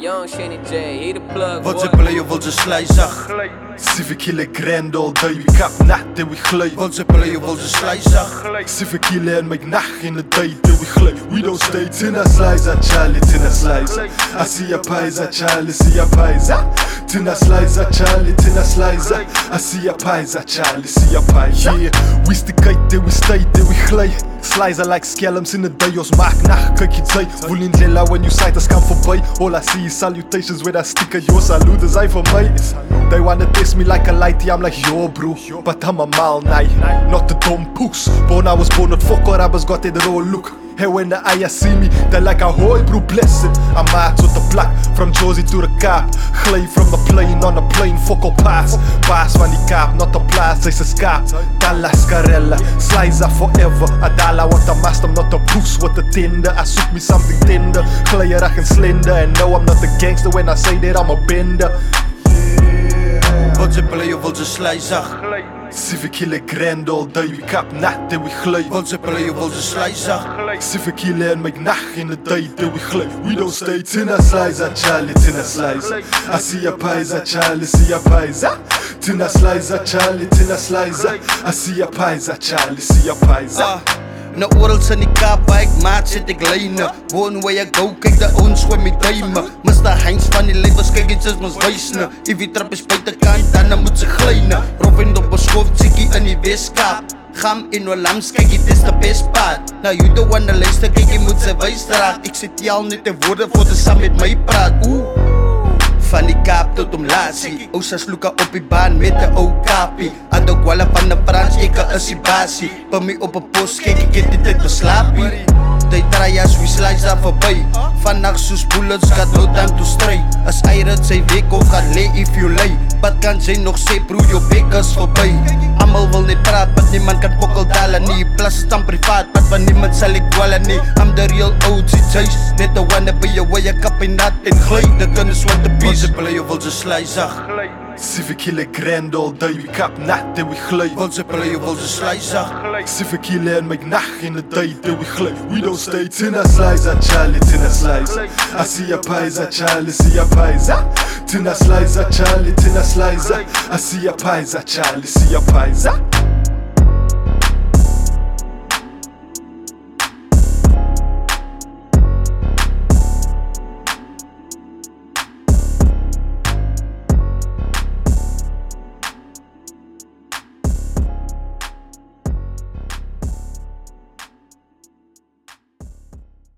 Young Shanny J, he the plug, Wat ze boy. play of wat ze sly zag 7 kilo grand all day, we kap nacht en we glij. Wat ze play of wat ze sly zag 7 kilo en make nacht in the day till we glij. We don't stay tina slicer, Charlie, tina slicer. I see a paisa, Charlie, see a paisa. Tina slicer, Charlie, tina slicer. I see a paisa, Charlie, see a paisa. Yeah, we stick uit till we stay till we glij. Slicer like scallops in the day, ons maak nacht, kyk jy jy. Voel in lela when you sight us come voorbij. All I see is salutations with that sticker, your salute is I for me. They wanna test me like a lighty, I'm like yo bro, but I'm a mal night, not the dumb poos. Born I was born not fuck or rappers got it raw look. Hey when the eye see me, they like a hooi bro blessed. I'm out with the plak, from Josie to the Kaap. Glij from the plane on the plane, fuck op paas. Paas van die Kaap, not the plaats, sy's 'n skaap. Dallas Carella, slicer forever. Adala want a master, I'm not a poos with the tender. I soek me something tender, glijerig and slender. And no I'm not a gangster when I say that I'm a bender. Wat ze play of wat ze sly zag 7 kilo grand all day, we kap nacht en we glij. Wat ze play of wat ze sly zag 7 kilo en make nacht in the day till we glij. We don't stay tina slicer, Charlie, tina slicer. I see a paisa, Charlie, see a paisa. Tina slicer, Charlie, tina slicer. I see a paisa, Charlie, see a paisa. Na oral in die Kaap waar ek maat sit ek lyne. Woon waar ek go, kyk die ouens swem met duime. Mr. Heinz van die levens, kyk iets is mys wijsne. If die trap is buitekant, dan moet ze glijne. Robin op 'n skof, chickie in die Weskaap. Gam in Olams, kyk dit is the best part. Nou you the one, luister, kyk jy moet sy wys draag. Ek sit al net die woorde voor te saam met my praat. Van die Kaap tot om Lassie. Ousa sloeka op die baan met de ou kapie. Adokwala van de Frans, ek is die basie. Pa my op 'n pos, kyk ek het die tyd beslaapie. Tyd draai as we slice daar voorbij. Vannacht soos bullets, got no time to stray. As eiret sy week of gaat lay if you lay. Wat kan sy nog sê, broer, jou bek is voorbij. Almal wil net praat, wat niemand kan pokkel dalen nie. Plus is dan privaat, wat van niemand sal ek dwalen nie. I'm the real OG Jace, net the one by jou waar jy kap en nat en glij. Dit kan is wat de pies. Wat ze play of wat ze sly zag 7 kilo grand all day, we kap nacht en we glij. Wat ze play of wat ze sly zag 7 kilo en make nacht in the day till we glij. We don't stay tina slicer, Charlie, tina slicer. I see a paisa, Charlie, see a paisa. Tina slicer, Charlie, tina slicer. I see a paisa, Charlie, see a paisa.